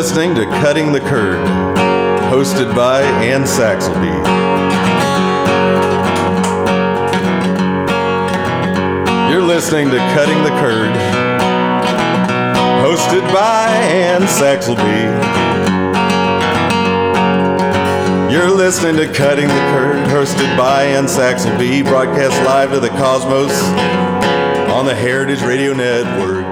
listening to Cutting the Curd, hosted by Ann Saxelby. You're listening to Cutting the Curd, hosted by Ann Saxelby. You're listening to Cutting the Curd, hosted by Ann Saxelby, broadcast live to the cosmos on the Heritage Radio Network.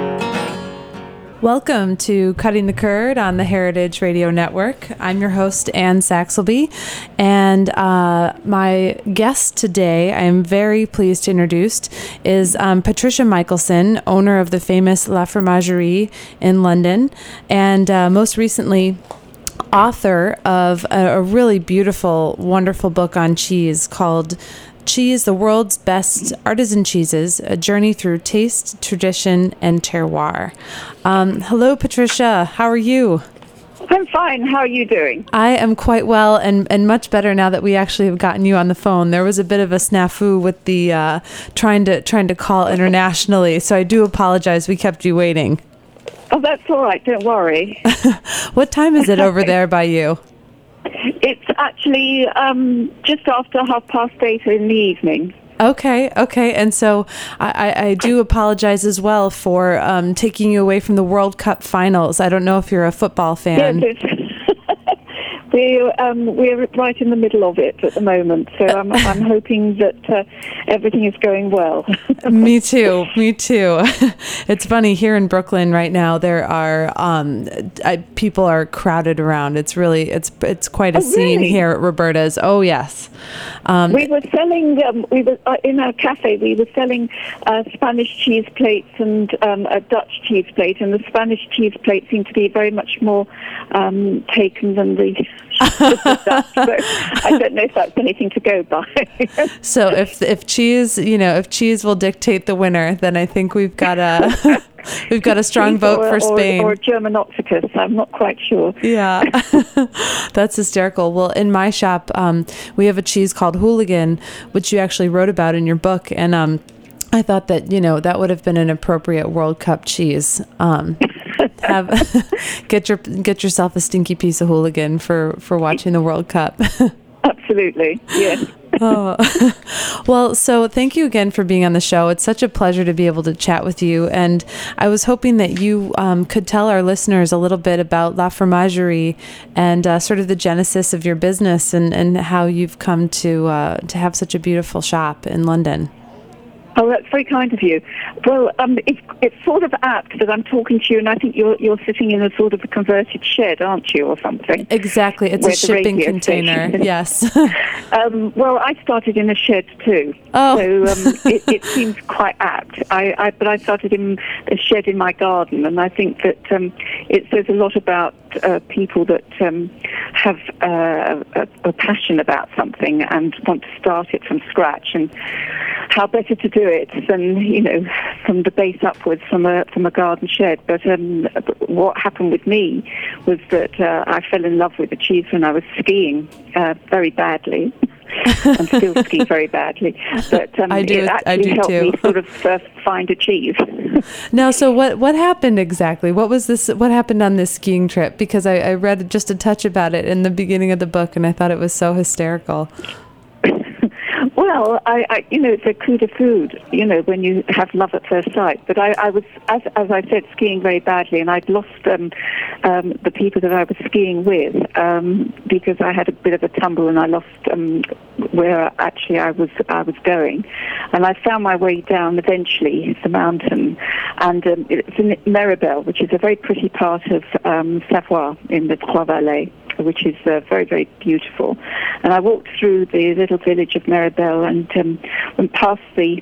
Welcome to Cutting the Curd on the Heritage Radio Network. I'm your host, Ann Saxelby, and my guest today, I am very pleased to introduce, is Patricia Michelson, owner of the famous La Fromagerie in London, and most recently, author of a really beautiful, wonderful book on cheese called Cheese, the World's Best Artisan Cheeses, A Journey Through Taste, Tradition, and Terroir. Hello, Patricia. How are you? I'm fine. How are you doing? I am quite well and much better now that we actually have gotten you on the phone. There was a bit of a snafu with the trying to call internationally, so I do apologize. We kept you waiting. Oh, that's all right. Don't worry. What time is it over there by you? It's actually just after 8:30 in the evening. Okay. And so I do apologize as well for taking you away from the World Cup finals. I don't know if you're a football fan. Yes, we're right in the middle of it at the moment, so I'm hoping that everything is going well. Me too. It's funny, here in Brooklyn right now, there are people are crowded around. It's quite a scene really? here at Roberta's. Oh yes. We were selling. We were in our cafe. We were selling Spanish cheese plates and a Dutch cheese plate, and the Spanish cheese plate seemed to be very much more taken than the Dutch. So I don't know if that's anything to go by. So if cheese will dictate the winner, then I think we've got a strong vote for Spain. Or Germanopithecus, I'm not quite sure. Yeah, that's hysterical. Well, in my shop, we have a cheese called Hooligan, which you actually wrote about in your book, and I thought that that would have been an appropriate World Cup cheese. Get yourself a stinky piece of Hooligan for watching the World Cup. Absolutely, yes. Oh. Well, so thank you again for being on the show. It's such a pleasure to be able to chat with you. And I was hoping that you could tell our listeners a little bit about La Fromagerie and sort of the genesis of your business and how you've come to have such a beautiful shop in London. Oh, that's very kind of you. Well, it's sort of apt that I'm talking to you, and I think you're sitting in a sort of a converted shed, aren't you, or something? Exactly. It's a shipping container. Yes. Well, I started in a shed too. Oh. So it seems quite apt. But I started in a shed in my garden, and I think that it says a lot about people that have a passion about something and want to start it from scratch, and how better to do it than from the base upwards from a garden shed. But what happened with me was that I fell in love with the cheese when I was skiing very badly. I'm still skiing very badly, but it actually helped me sort of find a cheese. Now, so what happened exactly? What happened on this skiing trip? Because I read just a touch about it in the beginning of the book, and I thought it was so hysterical. Well, it's a coup de foudre, when you have love at first sight. But I was, as I said, skiing very badly, and I'd lost the people that I was skiing with because I had a bit of a tumble, and I lost where actually I was going. And I found my way down eventually the mountain, and it's in Meribel, which is a very pretty part of Savoie in the Trois-Vallées, which is very, very beautiful. And I walked through the little village of Meribel and went past the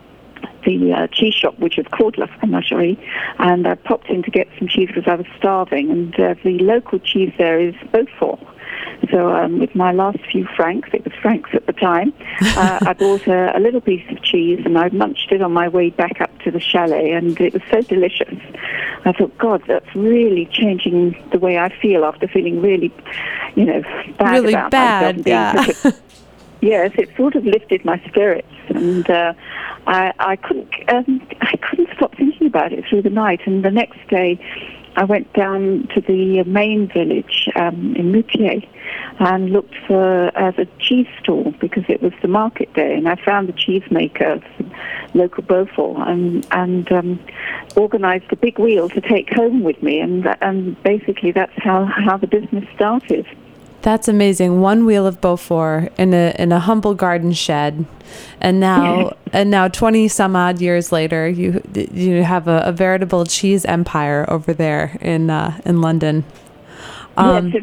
cheese shop, which is called La Fromagerie, and I popped in to get some cheese because I was starving. And the local cheese there is Beaufort. So with my last few francs, it was francs at the time, I bought a little piece of cheese, and I munched it on my way back up to the chalet, and it was so delicious. I thought, God, that's really changing the way I feel after feeling really, bad really about bad, myself. Yes, it sort of lifted my spirits, and I couldn't stop thinking about it through the night. And the next day, I went down to the main village in Moutier and looked for a cheese stall because it was the market day, and I found the cheesemaker, local Beaufort, and organised a big wheel to take home with me, and basically that's how the business started. That's amazing. One wheel of Beaufort in a humble garden shed, and now 20 some odd years later, you have a veritable cheese empire over there in London. Yes,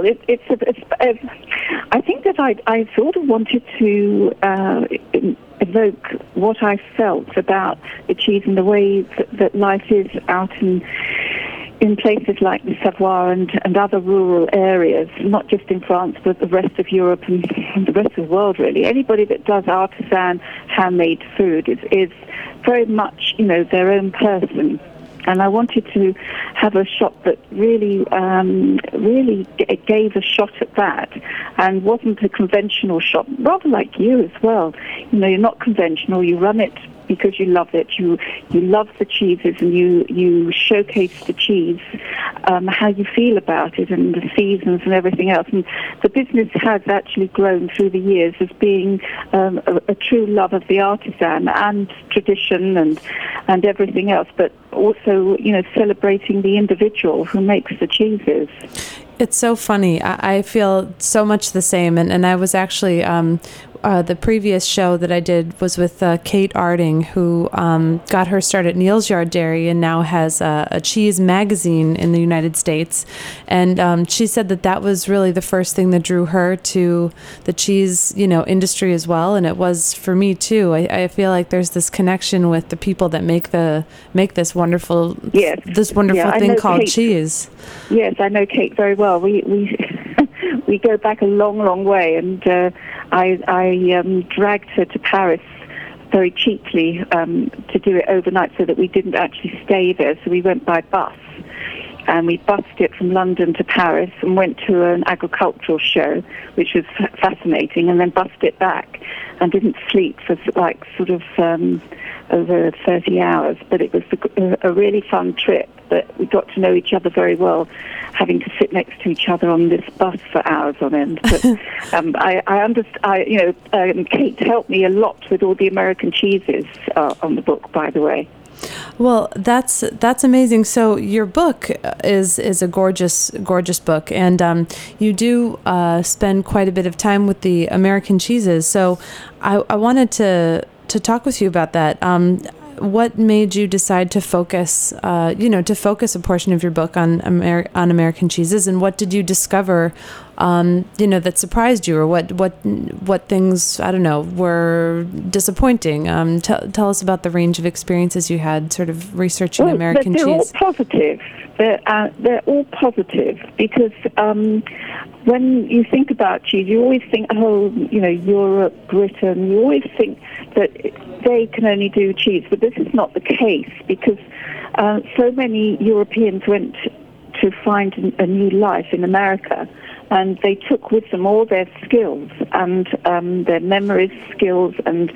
I think that I sort of wanted to evoke what I felt about the cheese and the way that life is out in places like the Savoie and other rural areas, not just in France, but the rest of Europe and the rest of the world, really. Anybody that does artisan, handmade food is very much, their own person. And I wanted to have a shop that really gave a shot at that and wasn't a conventional shop, rather like you as well. You're not conventional. You run it because you love it. You love the cheeses, and you showcase the cheese, how you feel about it and the seasons and everything else. And the business has actually grown through the years as being a true love of the artisan and tradition and everything else, but also, celebrating the individual who makes the cheeses. It's so funny. I feel so much the same. And I was actually, the previous show that I did was with Kate Arding, who got her start at Neal's Yard Dairy and now has a cheese magazine in the United States. And she said that was really the first thing that drew her to the cheese, industry as well. And it was for me too. I feel like there's this connection with the people that make this wonderful, thing called cheese. Yes, I know Kate very well. We go back a long, long way, and I dragged her to Paris very cheaply to do it overnight so that we didn't actually stay there. So we went by bus, and we bussed it from London to Paris and went to an agricultural show, which was fascinating, and then bussed it back and didn't sleep for over 30 hours. But it was a really fun trip. But we got to know each other very well, having to sit next to each other on this bus for hours on end. But I understand. Kate helped me a lot with all the American cheeses on the book, by the way. Well, that's amazing. So your book is a gorgeous book, and you do spend quite a bit of time with the American cheeses. So I wanted to talk with you about that. What made you decide to focus a portion of your book on American cheeses, and what did you discover, that surprised you, or what things, I don't know, were disappointing? Tell us about the range of experiences you had, sort of researching American cheese. They're all positive. They're all positive because when you think about cheese, you always think, Europe, Britain. You always think that they can only do cheese, but this is not the case because so many Europeans went to find a new life in America, and they took with them all their skills and their memories, skills, and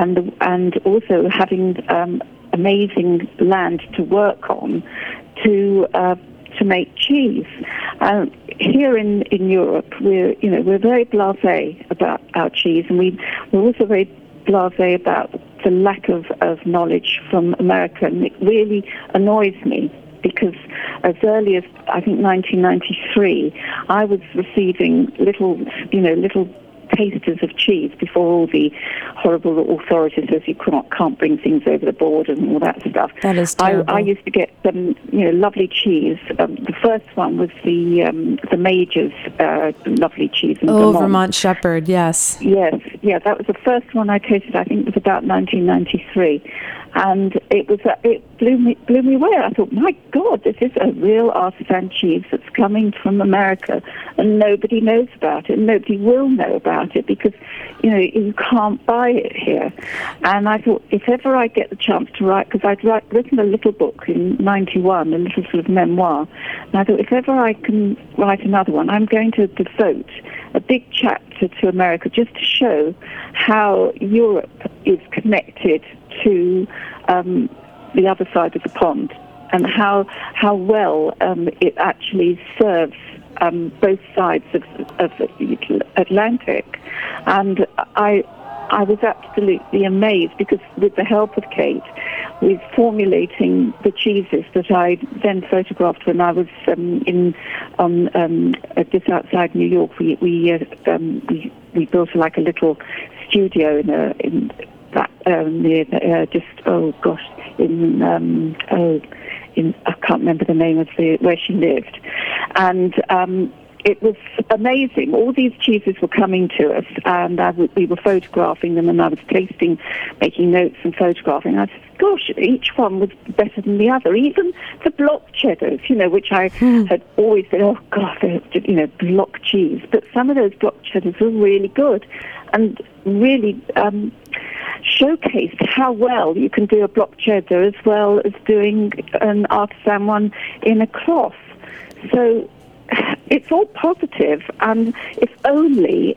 also having amazing land to work on to make cheese. Here in Europe, we're very blasé about our cheese, and we're also very blasé about the lack of knowledge from America, and it really annoys me because as early as I think 1993, I was receiving little tasters of cheese before all the horrible authorities says you can't bring things over the border and all that stuff. That is terrible. I used to get some lovely cheese. The first one was the Major's lovely cheese in Vermont. Vermont Shepherd, yes. Yes, that was the first one I tasted. I think it was about 1993. And it blew me away. I thought, my God, this is a real artisan cheese that's coming from America, and nobody knows about it, and nobody will know about it because, you can't buy it here. And I thought, if ever I get the chance to write, because I'd written a little book in 91, a little sort of memoir, and I thought, if ever I can write another one, I'm going to devote a big chapter to America just to show how Europe is connected to the other side of the pond, and how well it actually serves both sides of the Atlantic. And I was absolutely amazed because with the help of Kate, with formulating the cheeses that I then photographed when I was just outside New York, we built like a little studio in near I can't remember the name of where she lived, and it was amazing. All these cheeses were coming to us, and we were photographing them, and I was tasting, making notes and photographing. I said, gosh, each one was better than the other. Even the block cheddars, which I had always said, oh, God, they're, block cheese. But some of those block cheddars were really good and really showcased how well you can do a block cheddar as well as doing an artisan one in a cloth. So it's all positive, and if only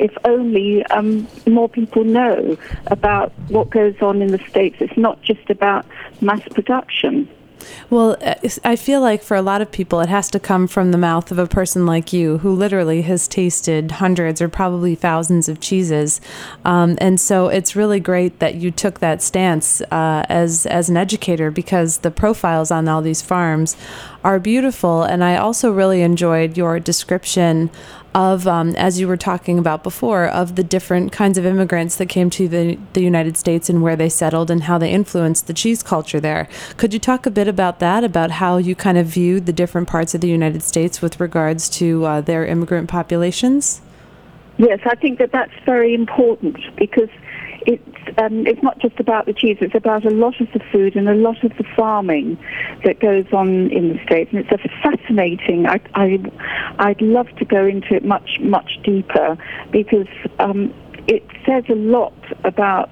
more people know about what goes on in the States. It's not just about mass production. Well, I feel like for a lot of people, it has to come from the mouth of a person like you who literally has tasted hundreds or probably thousands of cheeses. And so it's really great that you took that stance as an educator, because the profiles on all these farms are beautiful. And I also really enjoyed your description of, as you were talking about before, of the different kinds of immigrants that came to the United States and where they settled and how they influenced the cheese culture there. Could you talk a bit about that, about how you kind of viewed the different parts of the United States with regards to their immigrant populations? Yes, I think that's very important, because it's not just about the cheese, it's about a lot of the food and a lot of the farming that goes on in the States. And it's a fascinating, I'd love to go into it much, much deeper, because it says a lot about,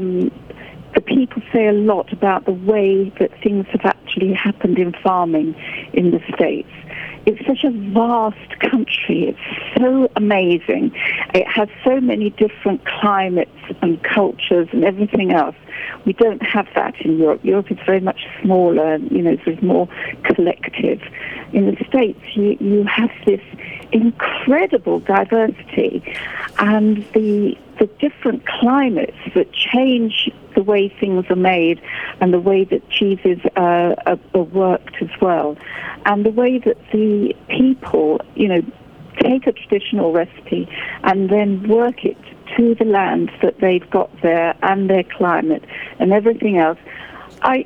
the people say a lot about the way that things have actually happened in farming in the States. It's such a vast country. It's so amazing. It has so many different climates and cultures and everything else. We don't have that in Europe. Europe is very much smaller, sort of more collective. In the States, you have this incredible diversity, and the different climates that change the way things are made and the way that cheeses are worked as well, and the way that the people, take a traditional recipe and then work it to the land that they've got there and their climate and everything else. I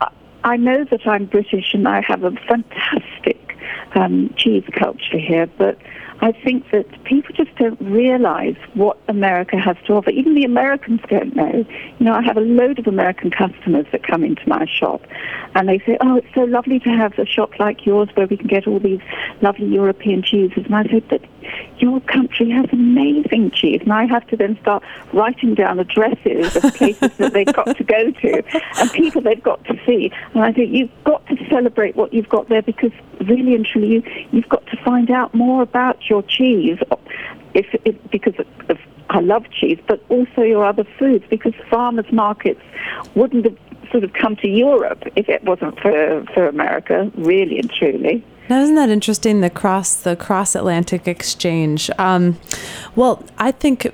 know that I'm British and I have a fantastic cheese culture here, but I think that people just don't realize what America has to offer. Even the Americans don't know. I have a load of American customers that come into my shop, and they say, oh, it's so lovely to have a shop like yours where we can get all these lovely European cheeses. And I say, but your country has amazing cheese. And I have to then start writing down addresses of places that they've got to go to and people they've got to see. And I think you've got to celebrate what you've got there, because really and truly you've got to find out more about your cheese, because of I love cheese, but also your other foods, because farmers' markets wouldn't have sort of come to Europe if it wasn't for America, really and truly. Now, isn't that interesting, the cross-Atlantic exchange? Well, I think,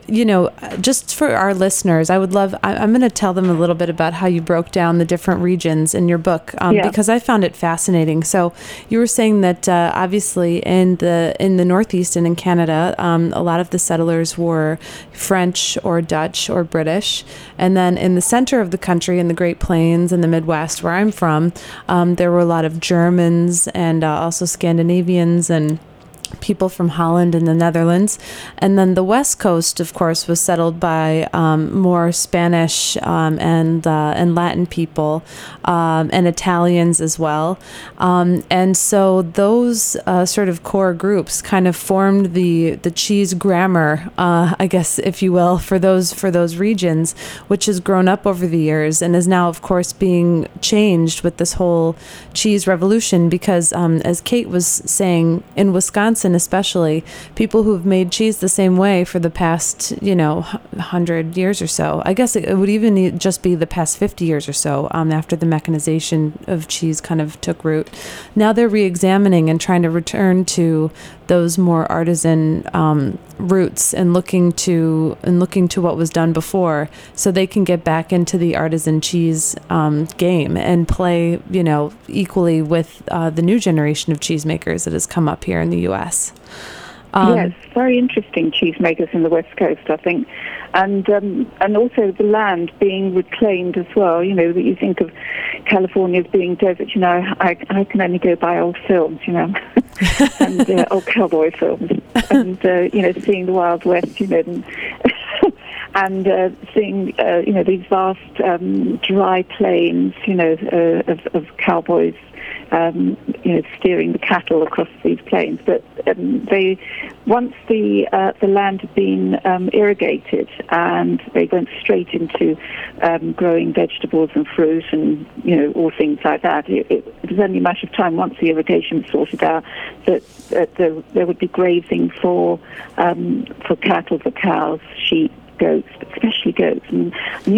just for our listeners, I'm going to tell them a little bit about how you broke down the different regions in your book, because I found it fascinating. So you were saying that obviously in the Northeast and in Canada, a lot of the settlers were French or Dutch or British. And then in the center of the country, in the Great Plains and the Midwest, where I'm from, there were a lot of Germans and also Scandinavians and people from Holland and the Netherlands. And then the West Coast, of course, was settled by more Spanish and Latin people and Italians as well. And so those sort of core groups kind of formed the cheese grammar, I guess, if you will, for those regions, which has grown up over the years and is now, of course, being changed with this whole cheese revolution. Because as Kate was saying, in Wisconsin, Wisconsin especially, people who've made cheese the same way for the past, 100 years or so. I guess it would even just be the past 50 years or so, after the mechanization of cheese kind of took root. Now they're re-examining and trying to return to those more artisan roots and looking to what was done before, so they can get back into the artisan cheese game and play, equally with the new generation of cheesemakers that has come up here in the U.S. Yes, very interesting cheesemakers in the West Coast, I think, and also the land being reclaimed as well. That you think of California as being desert. I can only go by old films, and old cowboy films, and seeing the Wild West, and seeing these vast dry plains, of cowboys. Steering the cattle across these plains, but once the land had been irrigated, and they went straight into growing vegetables and fruit and all things like that. It was only a matter of time, once the irrigation was sorted out, that there would be grazing for cattle, for cows, sheep, goats, but especially goats, and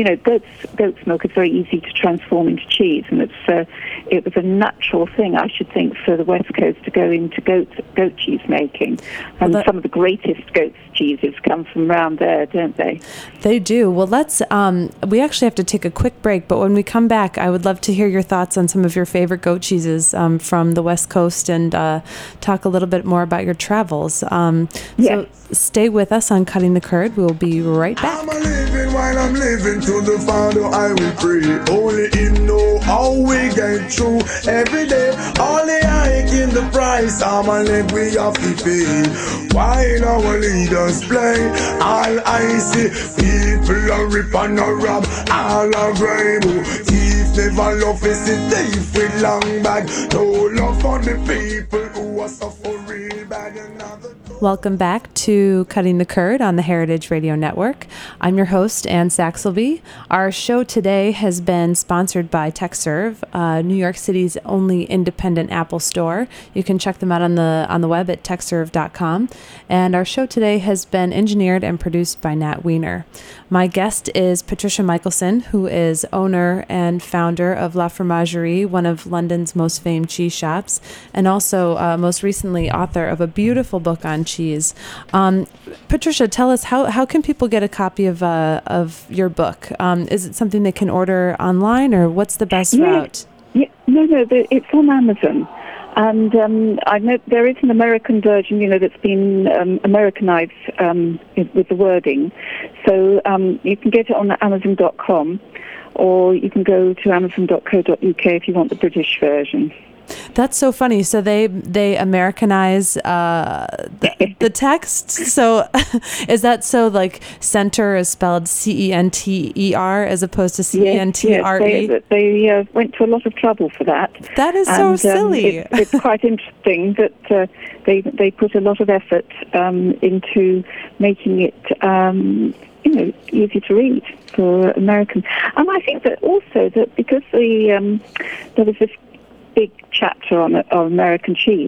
goat's milk is very easy to transform into cheese, and it was a natural thing, I should think, for the West Coast to go into goat cheese making, and some of the greatest goat cheeses come from around there, don't they? They do. Well, let's. We actually have to take a quick break, but when we come back, I would love to hear your thoughts on some of your favorite goat cheeses from the West Coast, and talk a little bit more about your travels. Yes. So stay with us on Cutting the Curd. We'll be right back. I'm a living while I'm living, to the Father I will pray. Only Him know how we get through every day. Only I in the price, I'm a leg we have to pay. While our leaders play, all I see, people are rip and a rob, all are grime. Thief never love is a thief with long bag. No love for the people who are suffering real bad. Welcome back to Cutting the Curd on the Heritage Radio Network. I'm your host, Ann Saxelby. Our show today has been sponsored by TechServe, New York City's only independent Apple store. You can check them out on the web at techserve.com. And our show today has been engineered and produced by Nat Wiener. My guest is Patricia Michelson, who is owner and founder of La Fromagerie, one of London's most famed cheese shops, and also most recently author of a beautiful book on cheese. Patricia, tell us, how can people get a copy of your book? Is it something they can order online, or what's the best route? Yeah, no, it's on Amazon. And I know there is an American version, that's been Americanized with the wording. So you can get it on Amazon.com, or you can go to Amazon.co.uk if you want the British version. That's so funny. So they Americanize the text. So is that so, like, center is spelled CENTER as opposed to CENTRE? Yes, they went to a lot of trouble for that. That is so silly. It's quite interesting that they put a lot of effort into making it easy to read for Americans. And I think that also that because there was this big chapter on American cheese,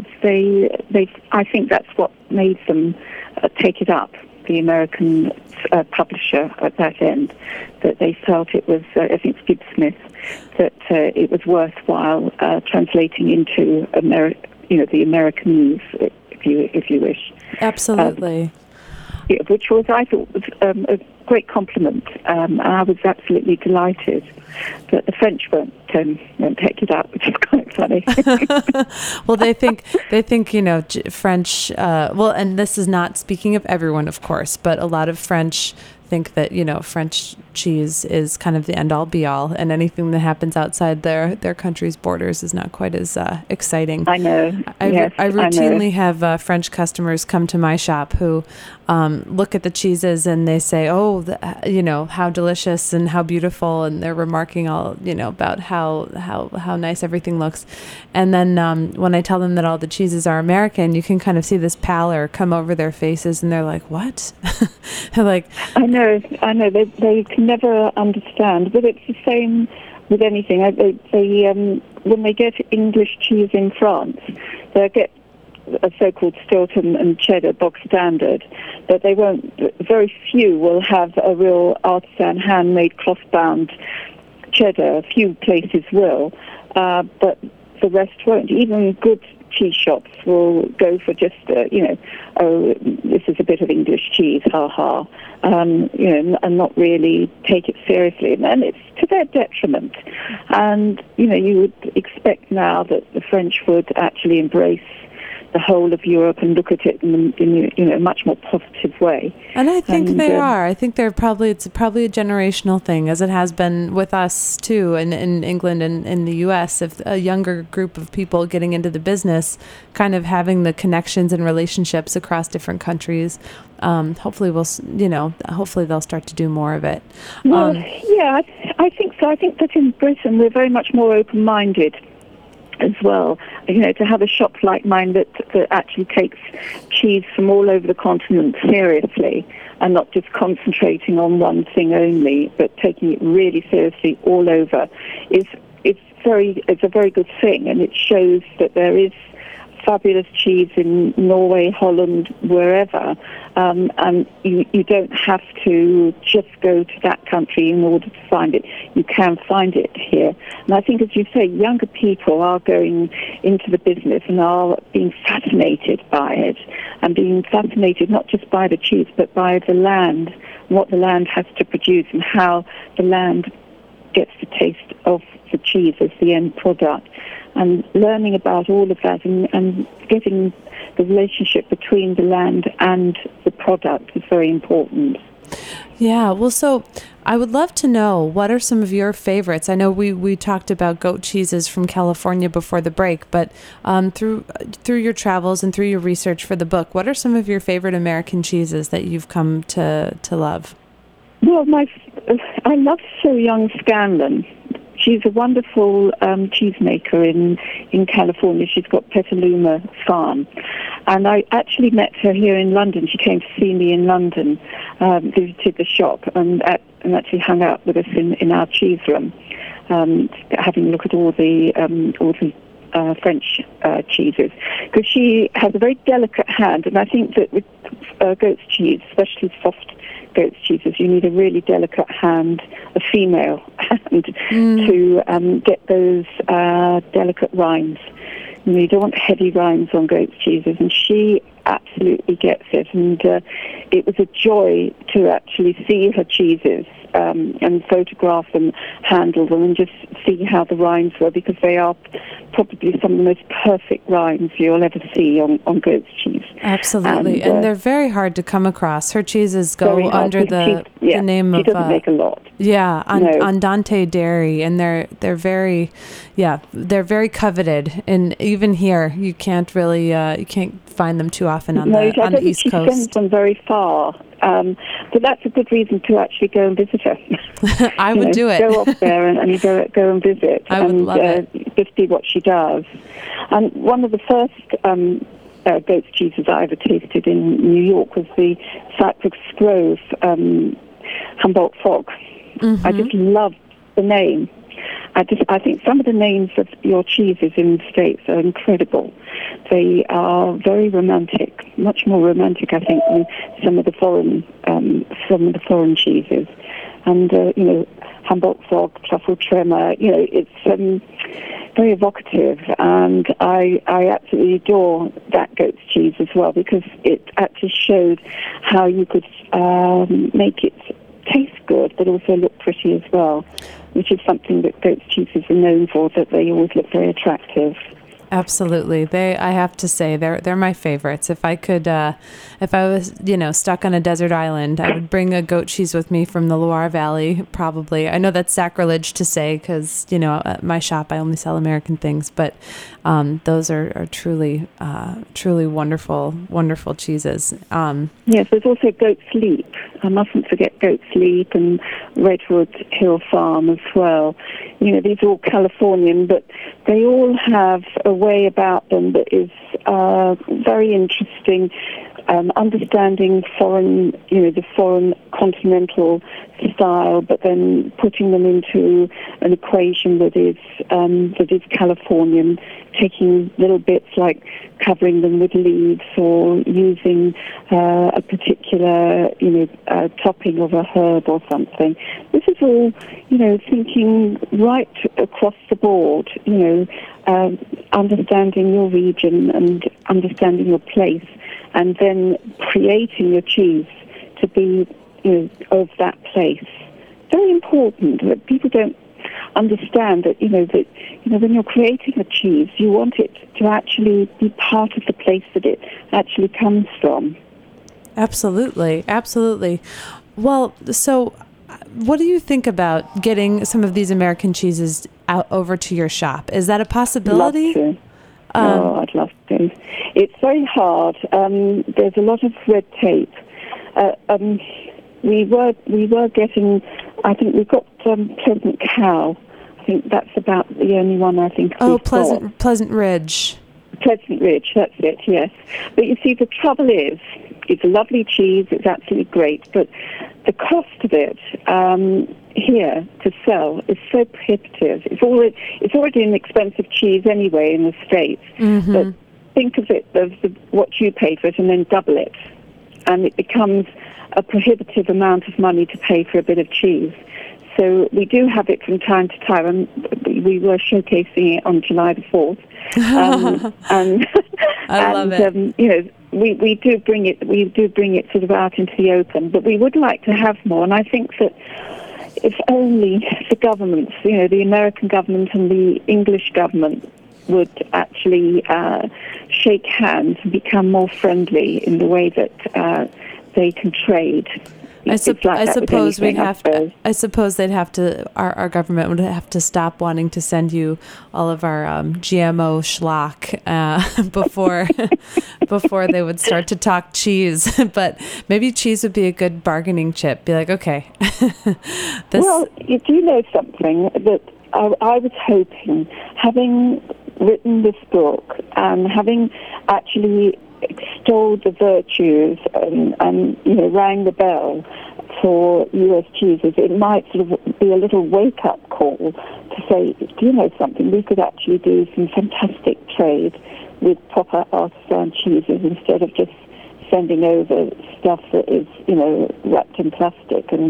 I think that's what made them take it up, the American publisher at that end, that they felt it was, I think it's Gibbs Smith, that it was worthwhile translating into the Americanese, if you wish. Absolutely. Which was, I thought, was a great compliment, and I was absolutely delighted that the French won't pick it up, which is quite funny. Well, they think French. Well, and this is not speaking of everyone, of course, but a lot of French think that French cheese is kind of the end all be all, and anything that happens outside their country's borders is not quite as exciting. I know. I routinely have French customers come to my shop who look at the cheeses and they say, "Oh, how delicious and how beautiful," and they're remarking all about how nice everything looks. And then when I tell them that all the cheeses are American, you can kind of see this pallor come over their faces, and they're like, "What?" They're like, I know. They can never understand, but it's the same with anything. They when they get English cheese in France, they get a so-called Stilton and cheddar bog standard, but they won't. Very few will have a real artisan, handmade, cloth-bound cheddar. A few places will, but the rest won't. Even good cheese shops will go for just, oh, this is a bit of English cheese, ha-ha, and not really take it seriously. And it's to their detriment. And, you would expect now that the French would actually embrace the whole of Europe and look at it in a much more positive way. And I think they are. I think it's probably a generational thing, as it has been with us too, in England and in the U.S. If a younger group of people getting into the business, kind of having the connections and relationships across different countries, hopefully they'll start to do more of it. Well, yeah, I think so. I think that in Britain we're very much more open-minded as well, to have a shop like mine that actually takes cheese from all over the continent seriously and not just concentrating on one thing only, but taking it really seriously all over, it's a very good thing, and it shows that there is fabulous cheese in Norway, Holland, wherever, and you don't have to just go to that country in order to find it. You can find it here. And I think, as you say, younger people are going into the business and are being fascinated by it, and being fascinated not just by the cheese, but by the land, what the land has to produce, and how the land gets the taste of the cheese as the end product. And learning about all of that and getting the relationship between the land and the product is very important. Yeah, well, so I would love to know, what are some of your favorites? I know we talked about goat cheeses from California before the break, but through your travels and through your research for the book, what are some of your favorite American cheeses that you've come to love? Well, I love So Young Scanlon. She's a wonderful cheesemaker in California. She's got Petaluma Farm. And I actually met her here in London. She came to see me in London, visited the shop, and actually hung out with us in our cheese room, having a look at all the French cheeses. Because she has a very delicate hand, and I think that with goat's cheese, especially soft goat's cheeses, you need a really delicate hand, a female hand, to get those delicate rinds. You don't want heavy rinds on goat's cheeses, and she absolutely gets it. And it was a joy to actually see her cheeses and photograph them, handle them, and just see how the rinds were, because they are probably some of the most perfect rinds you'll ever see on goat's cheese. Absolutely, and they're very hard to come across. Her cheeses go under the name of... She doesn't make a lot. Yeah, Andante Dairy, and they're very coveted. And even here, you can't really you can't find them too often on the East Coast. She sends them very far. But that's a good reason to actually go and visit her. I would do it. Go off there and go and visit. I would love it. Just see what she does. And one of the first goat's cheeses I ever tasted in New York was the Cypress Grove Humboldt Fog. Mm-hmm. I just love the name. I think some of the names of your cheeses in the States are incredible. They are very romantic, much more romantic, I think, than some of the foreign cheeses. And Humboldt Fog, Truffle Tremor, it's very evocative, and I absolutely adore that goat's cheese as well, because it actually showed how you could make it taste good, but also look pretty as well, which is something that goat's cheeses are known for, that they always look very attractive. Absolutely. I have to say, they're my favorites. If I was, stuck on a desert island, I would bring a goat cheese with me from the Loire Valley, probably. I know that's sacrilege to say, because, at my shop, I only sell American things, but those are truly, truly wonderful, wonderful cheeses. Yes, there's also Goat's Leap. I mustn't forget Goat's Leap and Redwood Hill Farm as well. These are all Californian, but they all have a way about them that is very interesting, understanding foreign, the foreign continental style, but then putting them into an equation that is Californian, taking little bits like covering them with leaves or using a particular, topping of a herb or something. This is all, thinking right across the board, understanding your region and understanding your place, and then creating your cheese to be, of that place. Very important that people don't understand that, when you're creating a cheese, you want it to actually be part of the place that it actually comes from. Absolutely. Absolutely. Well, so what do you think about getting some of these American cheeses out over to your shop? Is that a possibility? Love to. I'd love to. It's very hard. There's a lot of red tape. We were getting, I think we got Pleasant Cow. I think that's about the only one I think we've got. Pleasant Ridge. Pleasant Ridge, that's it, yes. But you see, the trouble is, it's a lovely cheese, it's absolutely great, but the cost of it here to sell is so prohibitive. It's already an expensive cheese anyway in the States, but think of it as what you pay for it and then double it, and it becomes a prohibitive amount of money to pay for a bit of cheese. So we do have it from time to time, and we were showcasing it on July the 4th. And I love it. We do bring it sort of out into the open, but we would like to have more. And I think that if only the governments, the American government and the English government would actually shake hands and become more friendly in the way that they can trade. I suppose they'd have to. Our government would have to stop wanting to send you all of our GMO schlock before they would start to talk cheese. But maybe cheese would be a good bargaining chip. Be like, okay. Well, you do know something that I was hoping, having written this book and having actually extolled the virtues and rang the bell for U.S. cheeses, it might sort of be a little wake-up call to say, do you know something? We could actually do some fantastic trade with proper artisan cheeses instead of just sending over stuff that is, wrapped in plastic and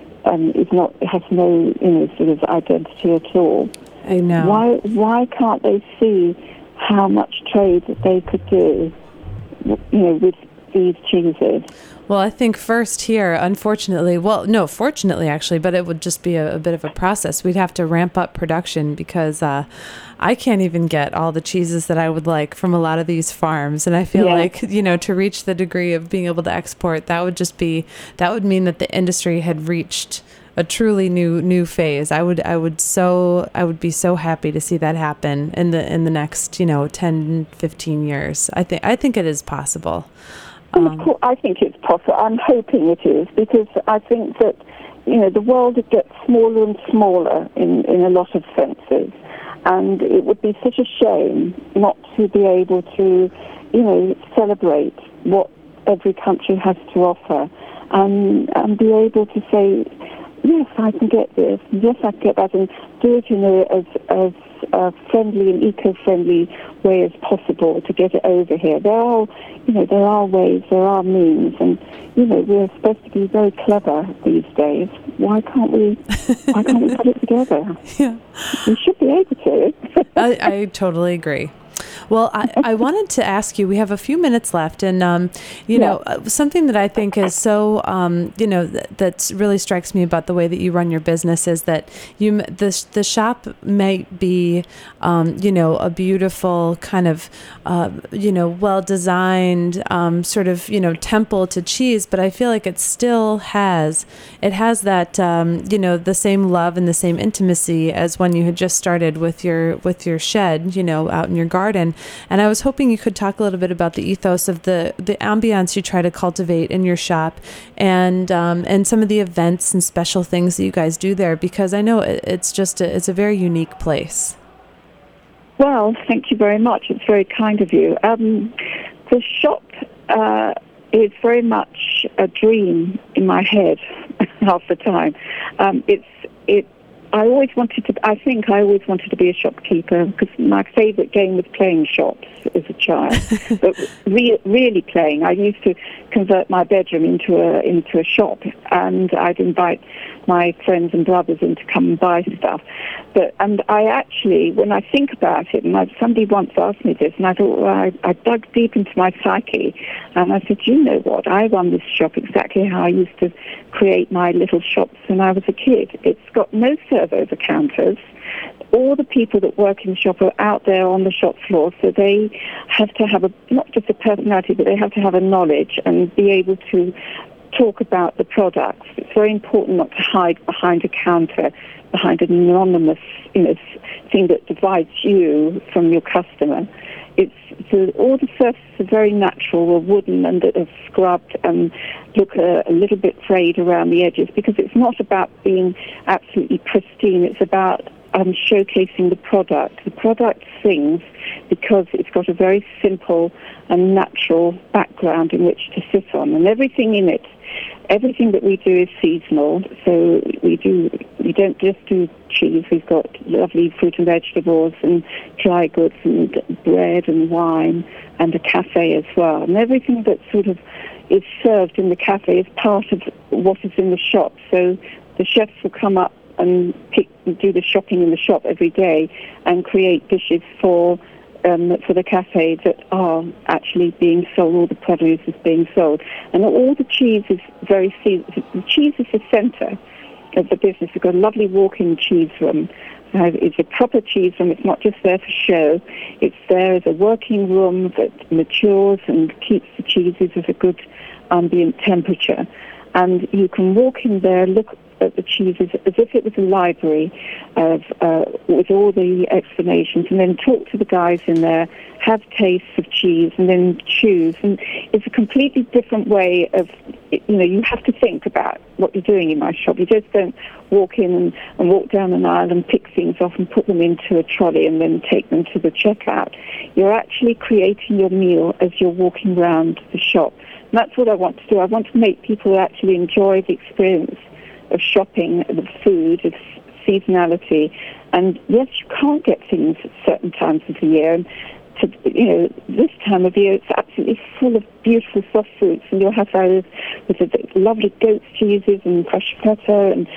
has no, sort of identity at all. I know. Why can't they see how much trade that they could do, with these cheeses? Well, I think first here, unfortunately, fortunately actually, but it would just be a bit of a process. We'd have to ramp up production because I can't even get all the cheeses that I would like from a lot of these farms. And I feel like, to reach the degree of being able to export, that would mean that the industry had reached a truly new phase. I would be so happy to see that happen in the next 10, 15 years. I think it is possible. Well, of course, I think it's possible. I'm hoping it is, because I think that the world gets smaller and smaller in a lot of senses, and it would be such a shame not to be able to celebrate what every country has to offer, and be able to say, yes, I can get this, yes, I can get that, and do it in as friendly and eco-friendly way as possible to get it over here. There are ways, there are means, and we're supposed to be very clever these days. Why can't we put it together? Yeah. We should be able to. I totally agree. Well, I wanted to ask you, we have a few minutes left, and, something that I think is so, that really strikes me about the way that you run your business is that the shop might be, a beautiful kind of, well-designed sort of, temple to cheese, but I feel like it still has that, the same love and the same intimacy as when you had just started with your shed, out in your garden. And I was hoping you could talk a little bit about the ethos of the ambiance you try to cultivate in your shop, and some of the events and special things that you guys do there, because I know it's a very unique place. Well, thank you very much. It's very kind of you. The shop it's very much a dream in my head half the time. I think I always wanted to be a shopkeeper because my favourite game was playing shops as a child. But really playing. I used to convert my bedroom into a shop, and I'd invite my friends and brothers in to come and buy stuff. And I actually, when I think about it, and somebody once asked me this, and I thought, well, I dug deep into my psyche, and I said, you know what, I run this shop exactly how I used to create my little shops when I was a kid. It's got no over-the-counters. All the people that work in the shop are out there on the shop floor, so they have to have not just a personality, but they have to have a knowledge and be able to talk about the products. It's very important not to hide behind a counter, behind an anonymous, thing that divides you from your customer. All the surfaces are very natural, are wooden and are scrubbed and look a little bit frayed around the edges, because it's not about being absolutely pristine. It's about showcasing the product. The product sings because it's got a very simple and natural background in which to sit on, and everything in it. Everything that we do is seasonal, so we don't just do cheese. We've got lovely fruit and vegetables and dry goods and bread and wine and a cafe as well. And everything that sort of is served in the cafe is part of what is in the shop. So the chefs will come up and do the shopping in the shop every day and create dishes for the cafe that are actually being sold. All the produce is being sold, and all the cheese is very seasonal. The cheese is the centre of the business. We've got a lovely walk-in cheese room. It's a proper cheese room. It's not just there for show. It's there as a working room that matures and keeps the cheeses at a good ambient temperature. And you can walk in there, look at the cheeses as if it was a library with all the explanations, and then talk to the guys in there, have tastes of cheese, and then choose. And it's a completely different way of, you have to think about what you're doing in my shop. You just don't walk in and walk down an aisle and pick things off and put them into a trolley and then take them to the checkout. You're actually creating your meal as you're walking around the shop. And that's what I want to do. I want to make people actually enjoy the experience of shopping, the food, of seasonality. And yes, you can't get things at certain times of the year. And this time of year, it's absolutely full of beautiful soft fruits, and you'll have those with the lovely goat cheeses and fresh feta and,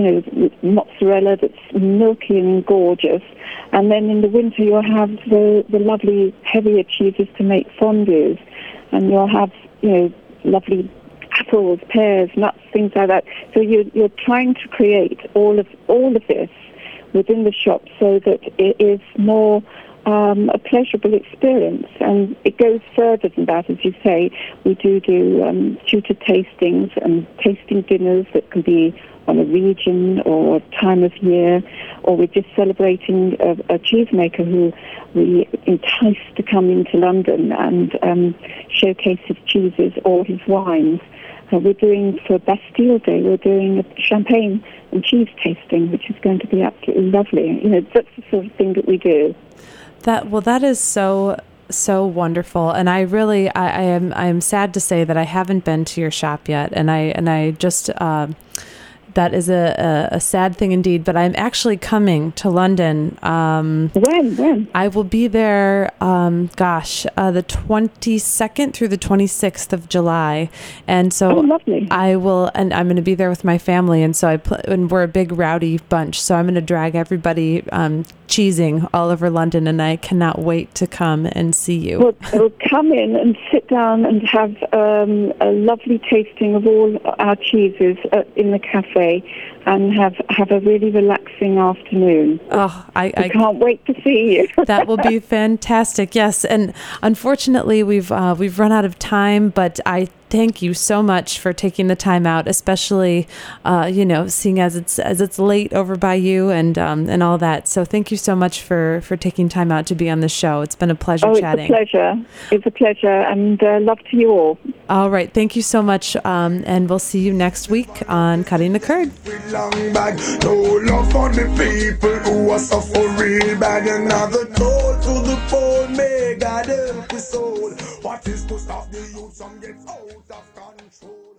mozzarella that's milky and gorgeous. And then in the winter, you'll have the lovely heavier cheeses to make fondues, and you'll have, lovely apples, pears, nuts, things like that. So you're trying to create all of this within the shop so that it is more a pleasurable experience. And it goes further than that, as you say. We do tutor tastings and tasting dinners that can be on a region or time of year, or we're just celebrating a cheesemaker who we entice to come into London and showcase his cheeses or his wines. We're doing, for Bastille Day, we're doing a champagne and cheese tasting, which is going to be absolutely lovely. That's the sort of thing that we do. That is so wonderful, and I am sad to say that I haven't been to your shop yet, and I just that is a sad thing indeed. But I'm actually coming to London. When? I will be there. The 22nd through the 26th of July, and so lovely. I will, and I'm going to be there with my family, and so and we're a big rowdy bunch, so I'm going to drag everybody cheesing all over London, and I cannot wait to come and see you. Well, come in and sit down and have a lovely tasting of all our cheeses in the cafe, and have a really relaxing afternoon. Oh, I can't wait to see you. That will be fantastic. Yes, and unfortunately we've run out of time, but I thank you so much for taking the time out, especially seeing as it's late over by you and all that. So thank you so much for taking time out to be on the show. It's been a pleasure chatting. It's a pleasure, and love to you all. All right. Thank you so much. And we'll see you next week on Cutting the Curd. With long bag, no love for the people who are suffering bad. Another toll to the poor, may God help his soul. What is to stop the youth from getting out of control?